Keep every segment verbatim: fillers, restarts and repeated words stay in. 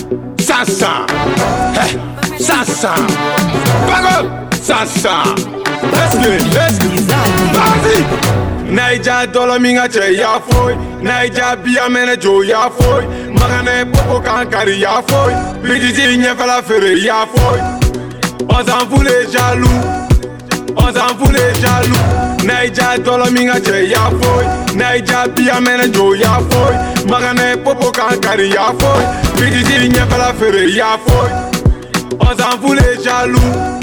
Sasa, hey, Sasa, Bago, Sasa. Let's get it, let's get it. Vas-y. Naija dollar minga che ya foi, Naija bia mene jo ya foi, Magane popo kankari ya foi, Bidiji nye fala fere ya foi. On s'en fout les jaloux, on s'en fout les jaloux. Naija dollar minga che ya foi, Naija bia mene jo ya foi, Magane popo kankari ya foi, Bidiji nye fala fere ya foi. On s'en fout les jaloux,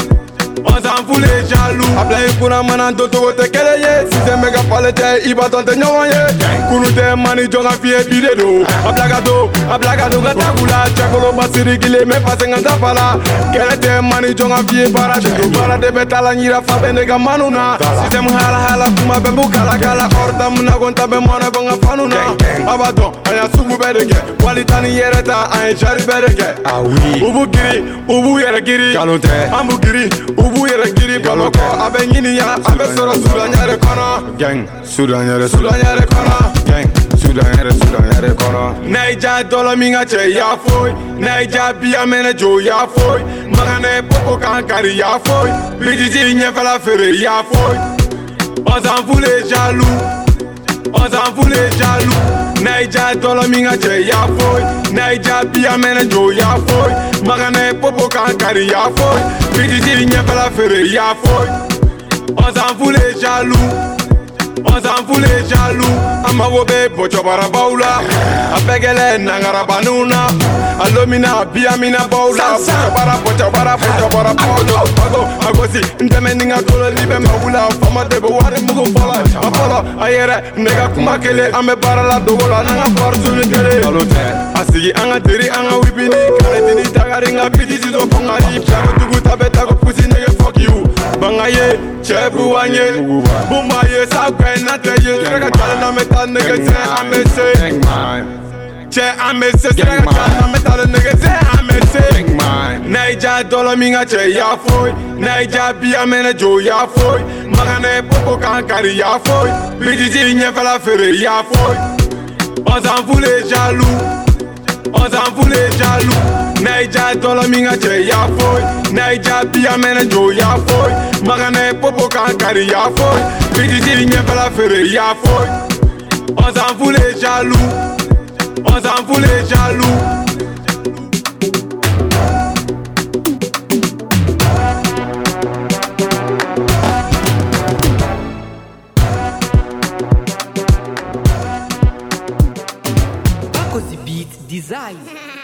on s'en fout les jaloux. Appelez pour un manan d'auto te keleye. Si c'est méga palette, il va tenter n'yoye. Kunute mani jonga fie bidedo. Ablagado, ablagado gata kula. Chakolo basiri kile me pase nganda pala. Kelete mani jonga fie parade. Parade betala nyira fabe nega manuna. System hala hala kuma bembu kala kala. Orta muna gonta be mona gonga fanuna. Abaton, aya sugu bedeke. Walitani yereta, aya chari bedeke. Ah oui. Ubu kiri, ubu yere kiri. Kalonte. Ambu kiri, ubu yere kiri. Baloko, abe nyini ya, abe soro sudanyere kono. Gang, sudanyere, sudanyere kono. Gang, sudanyere, sudanyere kono. Naija dollar minga che ya foi, Naija bia mene jo ya foi, Magane popo kankari ya foi, Bidiji nye fala fere ya foi. On s'en fout les jaloux, on s'en fout les jaloux. Naija dollar minga che ya foi, Naija bia mene jo ya foi, Magane popo kankari ya foi, Bidiji nye fala fere ya foi. On s'en fout les jaloux, on s'en fout les jaloux. Amawobe bocho barabaula, apegele nangara banuna, alomina biamina baula. Bara bocho bara bocho bara bocho bago agosi ndemeninga kolo libe mawula. Fama debo wari mugo fola, afola ayere nega kuma kele ame bara la dogola nanga forzu nikele. Kalote asigi anga diri anga wibini kare dini tagari nga piti zido pongari. Chago tugu tabe tago pusi nege fuck you. Bangaye chebu wanye, bumaye sakwe na teye. Trega tala na meta nege se amese. Che amese trega tala na meta nege se amese. Naija dollar minga che ya foi, Naija bia mene jo ya foi, Magane popo kankari ya foi, Bidiji nye fala fere ya foi. On s'en fout les jaloux, on s'en fout les jaloux. Naija dollar minga che ya foi, Naija bia mene jo ya foi, Magane popo kankari ya foi, Bidiji nye fala fere ya foi. On s'en fout les jaloux, on s'en fout les jaloux. Bakosi Beat Design.